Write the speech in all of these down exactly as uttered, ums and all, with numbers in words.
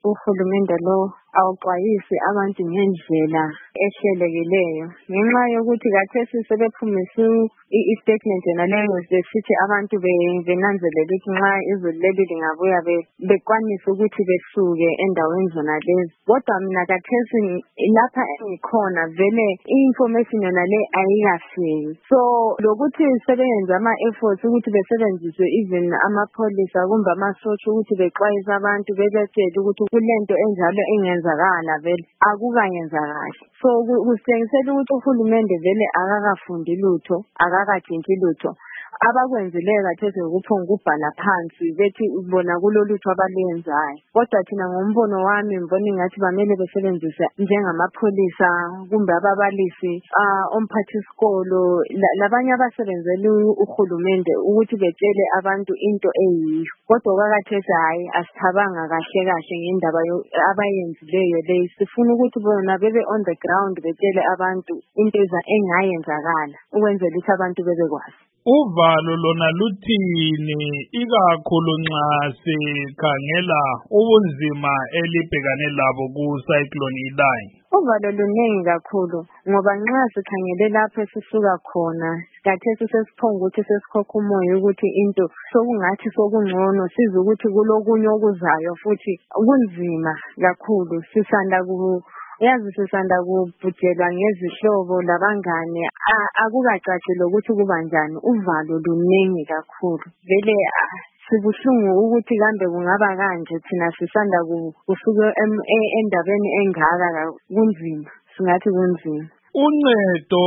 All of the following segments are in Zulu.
uhulumende lo awuxwayisi abantu ngendlela ehlelekileyo ngenxa yokuthi kathesi sebephumise i-statement naleyo besithi abantu benanzelela ukuthi nxa izulu leli lingabuya bekwanise ukuthi besuke endaweni zona lezi. Kodwa mina kathesi lapha engikhona vele i-information yona le ayikafiki. So lokuthi sebenza ama-efforts ukuthi besebenzise even amapholisa kumbe amasotsha ukuthi bexwayise abantu bebetshela ukuthi kulento enjalo engenzakala vele akukayenzakali. So kusengisela ukuthi uhulumende vele akakafundi lutho akakatshintshi lutho. Abakwenzileyo kathesi ukuphonga ukubhala phansi bethi ubona kulolutho abalenzayo. Kodwa thina ngombono wami ngibona ingathi bamele besebenzise njengamapholisa kumbe ababalisi omphathisikolo labanye abasebenzela uhulumende ukuthi betshele abantu into eyiyo. Kodwa kwakathesi hayi asithabanga kahle kahle ngendaba abayenzileyo le. Sifuna ukuthi bona bebe on the ground betshele abantu into engayenzakala ukwenzela ukuthi abantu bebekwazi. Uvalo lona luthini ikakhulu nxa sikhangela ubunzima elibhekane labo ku-cyclone Idai? Uvalo luningi kakhulu ngoba nxa sikhangele lapho esisuka khona kathesi sesiphonga ukuthi sesikhokha umoya ukuthi into sokungathi sokungcono size ukuthi kulokunye okuzayo futhi kunzima kakhulu. Sisanda ku yazi sisanda kubhujelwa ngezihlobo labangane akukacacile ukuthi kubanjani. Uvalo luningi kakhulu vele sibuhlungu ukuthi kambe kungaba kanje thina sisanda kusuka endabeni engaka kunzima singathi kunzima. Uncedo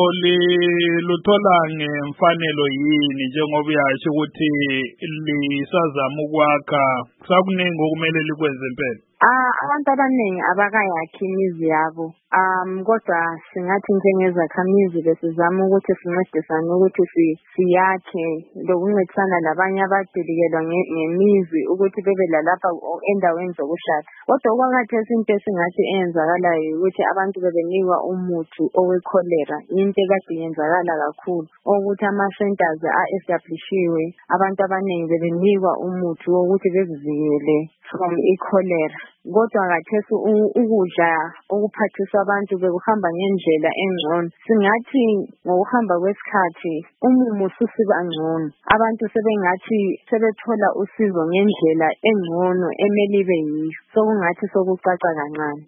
luthola ngemfanelo yini njengoba uyasho ukuthi lisazama ukwakha sakuningi okumele likwenze impela? Ah abantu abaningi abakayakhi imizi yabo. Um kodwa singathi njengezakhamizi besizama ukuthi sincedisane ukuthi siyakhe lokuncedisana labanye abadilikelwa ngemizi ukuthi bebe lalapha endaweni zokuhlala. Kodwa okwakhathesi into esingathi eyenzakalayo ukuthi abantu bebenikwa umuthi owekholera. Into ekade yenzakala kakhulu ukuthi ama-centers a-establishiwe abantu abaningi bebenikwa umuthi wokuthi bezivikele from ikholera. Kodwa kathesi ukudla okuphathisa abantu bekuhamba ngendlela engcono. Singathi ngokuhamba kwesikhathi umumo ususiba ngcono. Abantu sebengathi sebethola usizo ngendlela engcono emele ibe yiyo. Sokungathi sokucaca kancane.